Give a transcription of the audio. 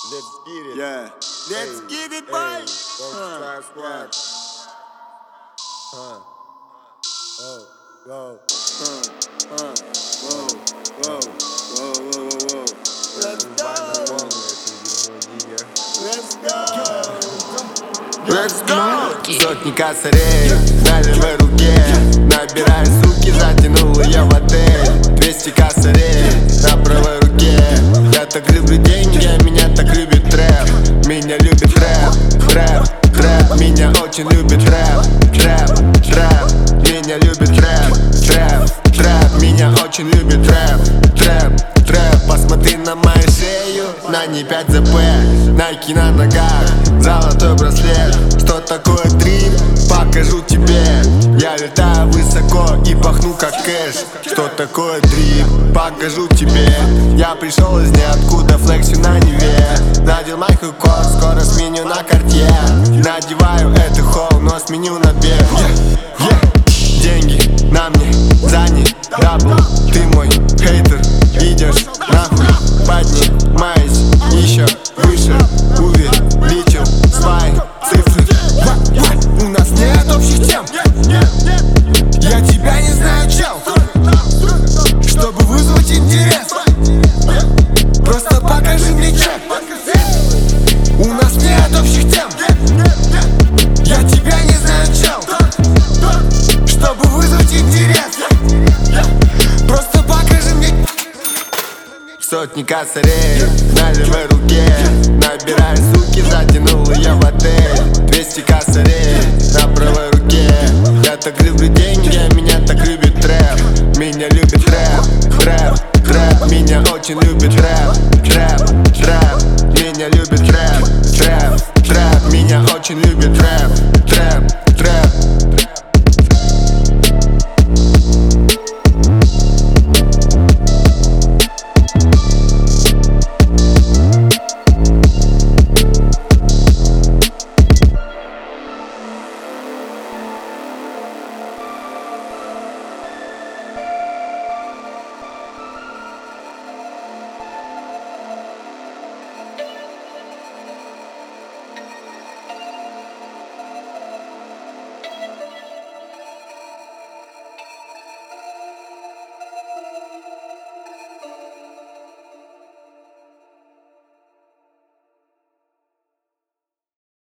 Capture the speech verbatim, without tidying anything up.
Let's get it. Yeah. Let's Hey, get it, hey, boy. Gangsta Huh. Squad. Huh. Oh, go. Huh. Huh. Whoa. Whoa. Whoa. Whoa. Whoa. Whoa. Let's go. Let's go. Let's go. Сотни косарей на левой руке. Набирая суки, затянула я в отель. Двести косарей на правой руке. Я так люблю деньги, а меня так любит трэп. Меня любит трэп, трэп, трэп. Меня очень любит трэп, трэп, трэп. Меня любит трэп, трэп, трэп. Меня очень любит трэп, трэп, трэп. Посмотри на мою шею, на ней пять зэ пэ. Найки на ногах, золотой браслет. Что такое дрип? Покажу тебе. Я летаю высоко и пахну как кэш. Что такое дрип? Покажу тебе. Я пришел из ниоткуда, флексю на Неве. Надел Майкл Корс, скоро сменю на Картье. Надеваю это холл, но сменю на бег. yeah, yeah. Деньги на мне, за ней дабл. Ты мой хейтер, идешь нахуй. Поднимаюсь еще выше, увеличил свои цифры. У нас нет общих тем. Я тебя не знаю, чел. Чтобы вызвать интерес, просто покажи мне чек. У нас нет общих тем. Я тебя не знаю, чел. Чтобы вызвать интерес, просто покажи мне. Сотни косарей на левой руке. Набирая суки, затянула я в отель. Двести косарей на правой руке. Я так люблю деньги, а меня так любит трэп. Меня любит трэп, трэп, трэп. Меня очень любит трэп, трэп, трэп. Меня любит трэп, трэп, трэп. Меня очень любит трэп, трэп.